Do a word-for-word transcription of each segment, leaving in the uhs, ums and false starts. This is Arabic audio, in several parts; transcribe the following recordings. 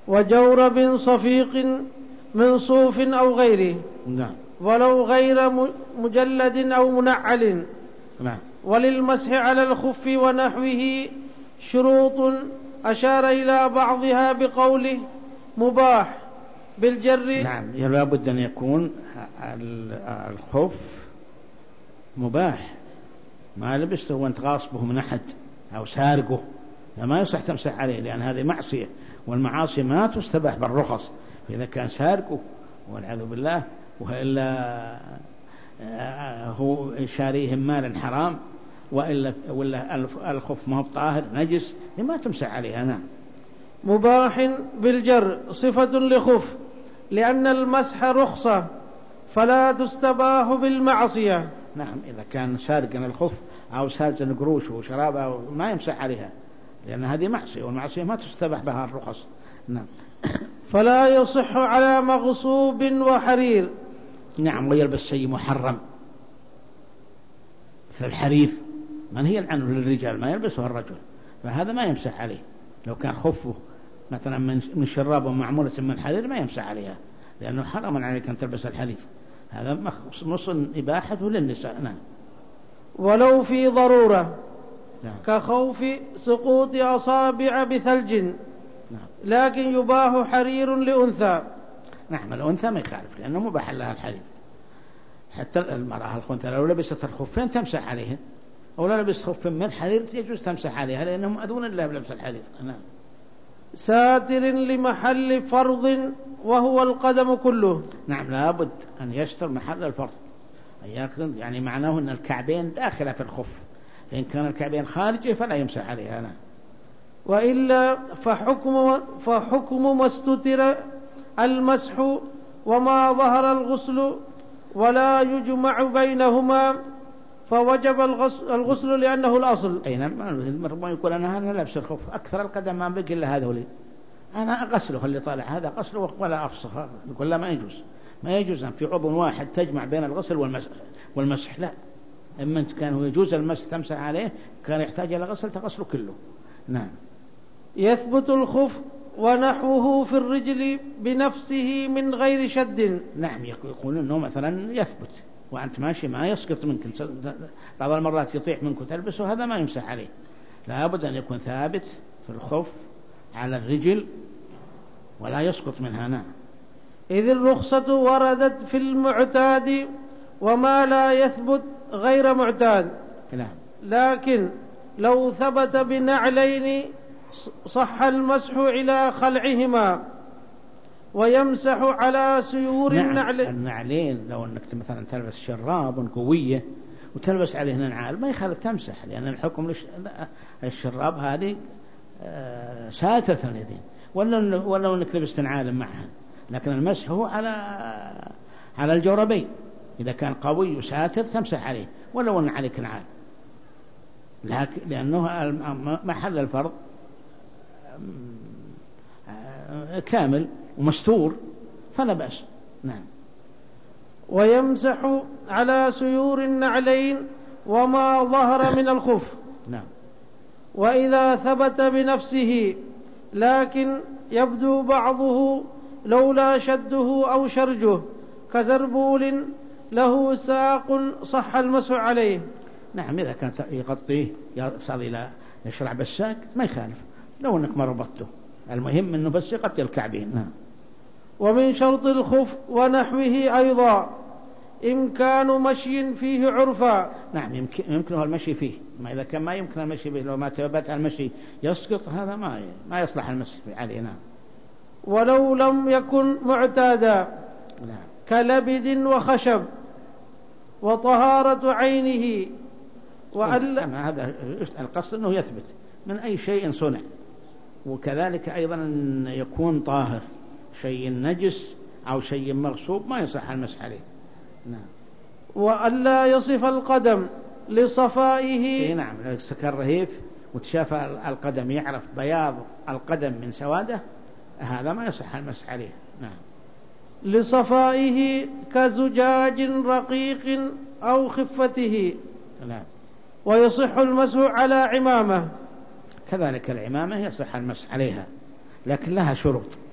وجورب صفيق من صوف أو غيره. نعم. ولو غير مجلد أو منعل. نعم. وللمسح على الخف ونحوه شروط أشار إلى بعضها بقوله مباح بالجر. نعم، لا بد أن يكون الخف مباح، ما لبسته وانت غاصبه من أحد أو سارقه، ما يصح تمسح عليه، لأن هذه معصية، والمعاصي ما تستباح بالرخص. فإذا كان سارقه والعياذ بالله، وإلا هو شاريهم مالا حرام، وإلا ولا الخف ما هو طاهر نجس، ما تمسح عليه. نعم. مباح بالجر صفة لخف، لأن المسح رخصة فلا تستباح بالمعصية. نعم، إذا كان سارقا الخف أو سارقا قروش وشرابه ما يمسح عليها، لأن هذه معصية، والمعصية ما تستباح بها الرخص. نعم. فلا يصح على مغصوب وحرير. نعم، ويلبس شيء محرم مثل الحرير، من هي عنه للرجال ما يلبسه الرجل، فهذا ما يمسح عليه. لو كان خفه مثلا من شراب معمولة من حرير ما يمسح عليها، لأنه حرام عليك أن تلبس الحرير، هذا نص إباحته للنساء. نعم. ولو في ضرورة. نعم. كخوف سقوط أصابع بثلج. نعم. لكن يباح حرير لأنثى. نعم، الأنثى ما يخالف، لأنه مباح لها الحرير. حتى المرأة الأنثى لو لبست الخفين تمسح عليهن، أو لا لبست خف من حرير يجوز تمسح عليها، لأنهم أذون الله بلبس الحرير. نعم. ساتر لمحل فرض وهو القدم كله. نعم، لابد أن يستر محل الفرض، يعني معناه أن الكعبين داخلة في الخف، فإن كان الكعبين خارجه فلا يمسح عليها. نعم. وإلا فحكم, فحكم ما استتر المسح وما ظهر الغسل، ولا يجمع بينهما، فوجب الغسل لأنه الأصل. أي نعم، ما يقول أنا أنا لابس الخف أكثر القدم ما بقي إلا هذا ولي، أنا أغسله اللي طالع هذا غسله ولا أفسخ، يقول لا ما يجوز، ما يجوز أن في عضو واحد تجمع بين الغسل والمسح, والمسح لا. إما أنت كان هو يجوز المسح تمسح عليه، كان يحتاج إلى غسل تغسله كله. نعم. يثبت الخف ونحوه في الرجل بنفسه من غير شد. نعم، يقول أنه مثلا يثبت وأنت ماشي ما يسقط منك، بعض المرات يطيح منك وتلبسه، هذا ما يمسح عليه، لابد أن يكون ثابت في الخف على الرجل ولا يسقط منها. نعم. إذ الرخصة وردت في المعتاد وما لا يثبت غير معتاد. نعم. لكن لو ثبت بنعلين صح المسح إلى خلعهما، ويمسح على سيور نعم. النعل. النعلين لو أنك مثلا تلبس شراب قوية وتلبس عليه نعال ما يخالف تمسح، لأن الحكم الشراب هذه ساتر اليدين، ولا ولا أنك لبست نعال معها، لكن المسح هو على على الجوربين، إذا كان قوي وساتر تمسح عليه ولو أن عليك نعال، لكن لأنه محل الفرض كامل ومستور فلا بأس. نعم. ويمسح على سيور النعلين وما ظهر من الخف. نعم. وإذا ثبت بنفسه لكن يبدو بعضه لولا شده أو شرجه كزربول له ساق صح المسح عليه. نعم، إذا كان يغطيه يصل إلى يشرع بالساق ما يخالف، لو أنك ما ربطته، المهم أنه بس يغطي الكعبين. نعم. ومن شرط الخف ونحوه أيضا إمكان مشي فيه عرفا. نعم، يمكن يمكنه المشي فيه، ما إذا كان ما يمكن المشي فيه، لو ما ثبت المشي يسقط، هذا ما ما يصلح المشي عليه. نعم. ولو لم يكن معتادا. نعم. كلبد وخشب وطهارة عينه. وأل... هذا القصد أنه يثبت من أي شيء صنع، وكذلك أيضا أن يكون طاهر، شيء نجس أو شيء مغصوب ما يصح المسح عليه. نعم. وألا يصف القدم لصفائه. نعم، لو سكر رهيف وتشاف القدم يعرف بياض القدم من سواده، هذا ما يصح المسح عليه. نعم. لصفائه كزجاج رقيق أو خفته. نعم. ويصح المسح على عمامة. كذلك العمامة يصح المسح عليها، لكن لها شروط.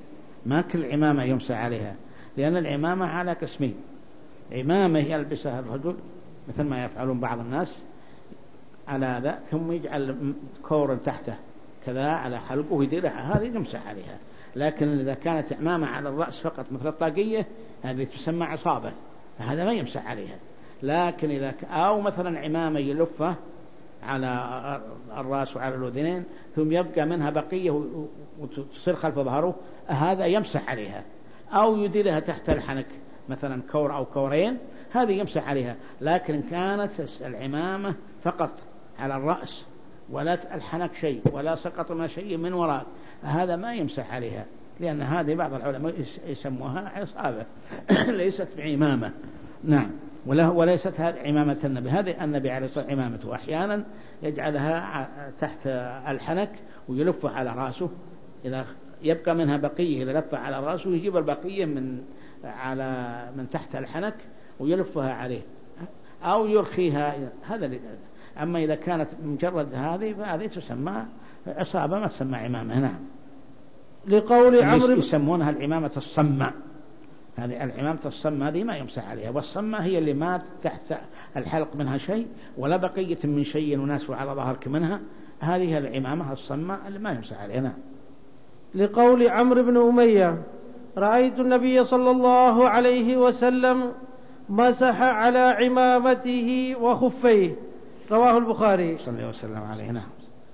ما كل عمامة يمسح عليها، لأن العمامة على قسمين: عمامة يلبسها الرجل مثل ما يفعلون بعض الناس على هذا، ثم يجعل كور تحته كذا على حلقه ويديرها، هذه يمسح عليها. لكن إذا كانت عمامة على الرأس فقط مثل الطاقية، هذه تسمى عصابة، هذا ما يمسح عليها. لكن إذا ك... أو مثلا عمامة يلفه على الرأس وعلى الأذنين ثم يبقى منها بقية وتصير خلف ظهره، هذا يمسح عليها. أو يديرها تحت الحنك مثلا كور أو كورين، هذه يمسح عليها. لكن كانت العمامة فقط على الرأس ولا الحنك شيء ولا سقط ما شيء من وراء، هذا ما يمسح عليها، لأن هذه بعض العلماء يسموها عصابة ليست بعمامة. نعم. وليست هذه عمامة النبي، هذه النبي عليه الصلاة والسلام عمامته أحيانا يجعلها تحت الحنك ويلفها على رأسه، إذا يبقى منها بقية إذا لفها على رأسه يجيب البقية من على من تحت الحنك ويلفها عليه أو يرخيها، هذا. أما إذا كانت مجرد هذه فهذه تسمى عصابة ما تسمى عمامة. نعم. لقول عمرو يسمونها العمامة الصمة، هذه العمامة الصمة هذه ما يمسح عليها، والصمة هي اللي ما تحت الحلق منها شيء ولا بقية من شيء وناسف على ظهرك منها، هذه العمامة الصمة اللي ما يمسح عليها. نعم. لقول عمرو بن أمية: رأيت النبي صلى الله عليه وسلم مسح على عمامته وخفيه، رواه البخاري صلى الله عليه وسلم عليه. نعم.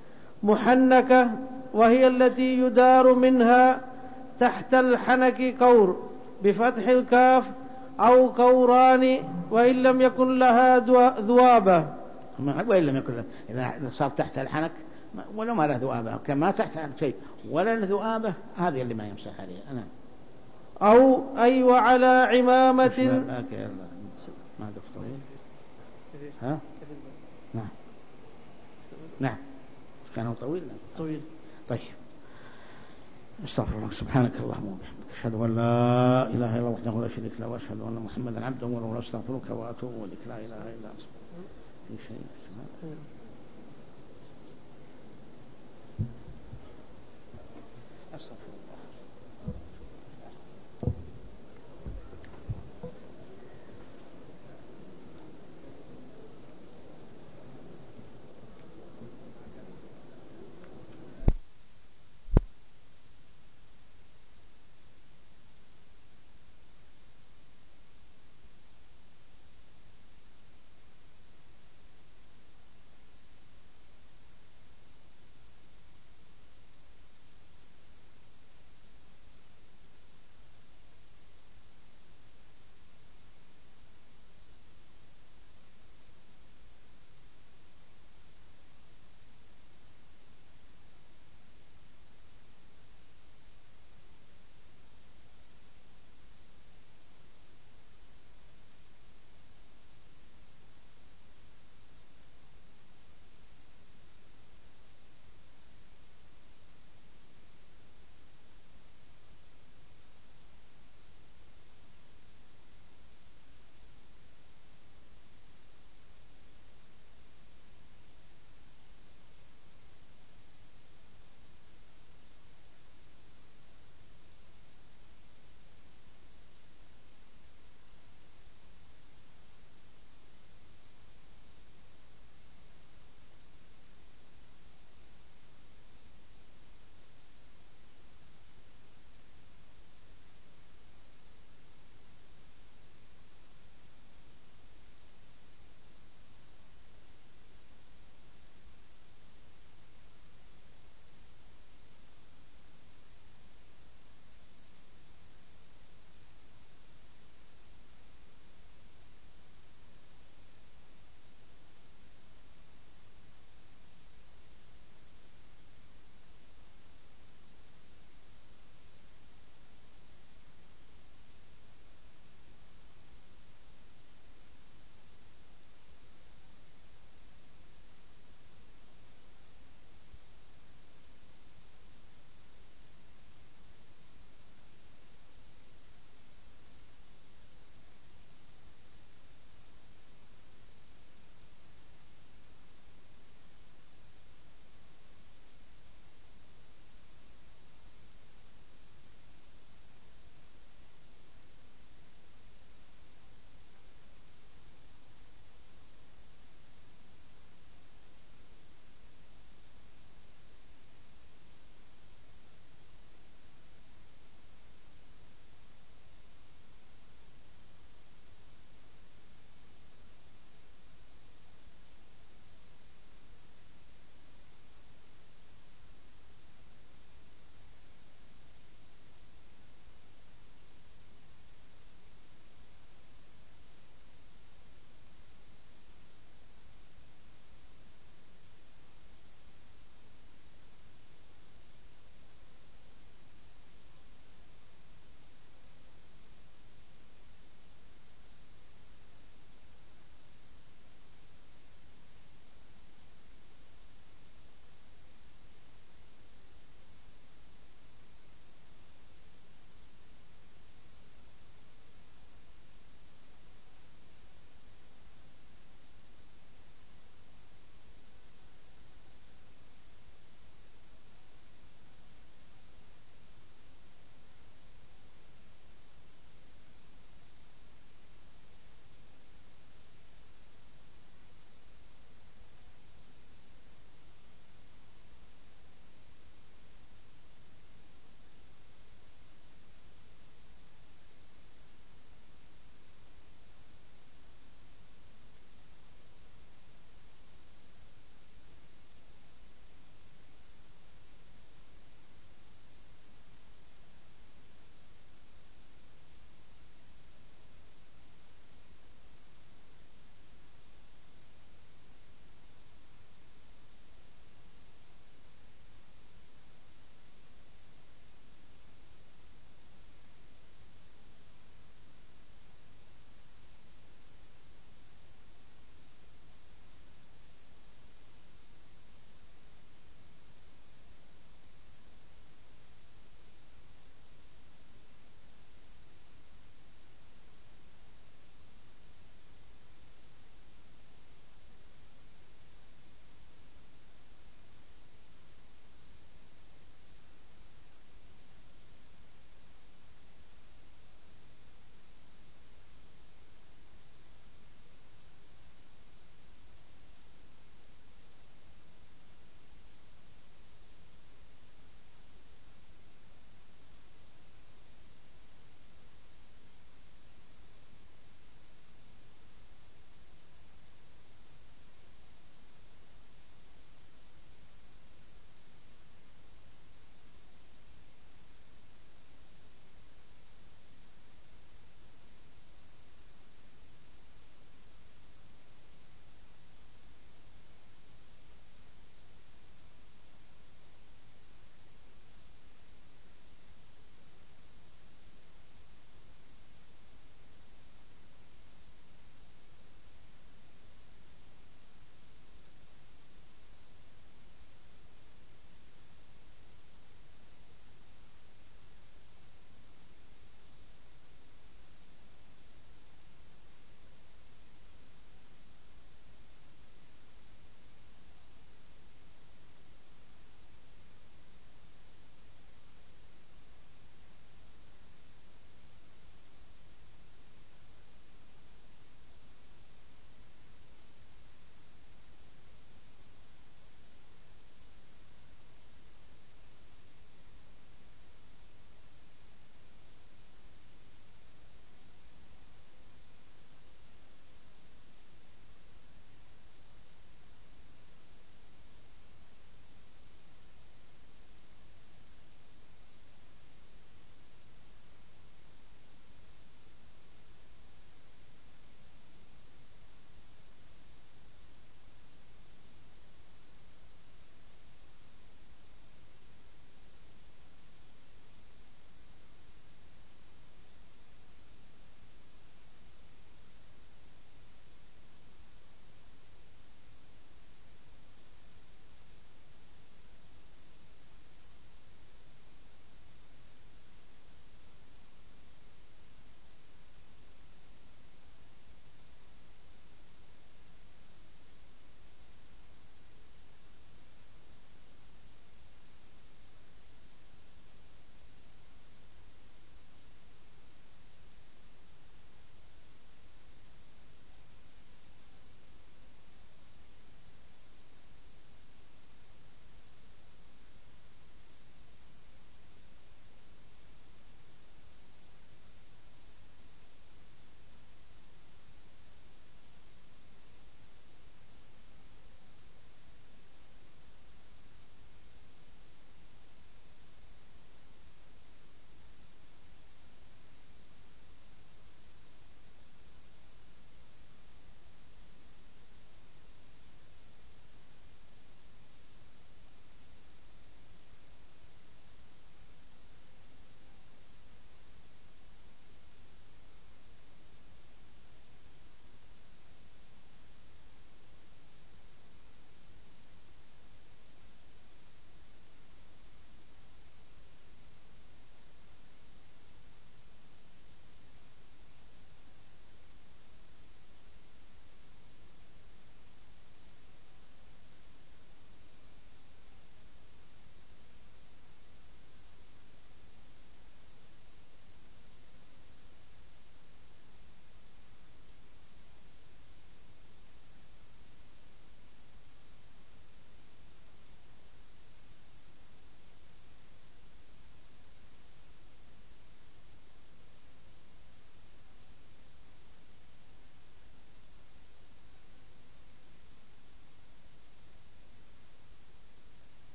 محنكة، وهي التي يدار منها تحت الحنك كور بفتح الكاف أو كوران، وإن لم يكن لها ذوابة. وإن لم يكن لها، إذا صار تحت الحنك ولا ما له ذوابة، كما تحت شيء ولا له ذوابة، هذه اللي ما يمسح عليها. أنا أو أي وعلى عمامة ما طويل. ها؟ نعم. نعم. كان طويل. طويل. طيب. استغفر الله. سبحانك اللهم وبحمدك، أشهد أن لا إله إلا الله وحده لا شريك له، وأشهد أن محمدا عبده ورسوله، أستغفرك وأتوب إليك. لا إله إلا أنت. في شيء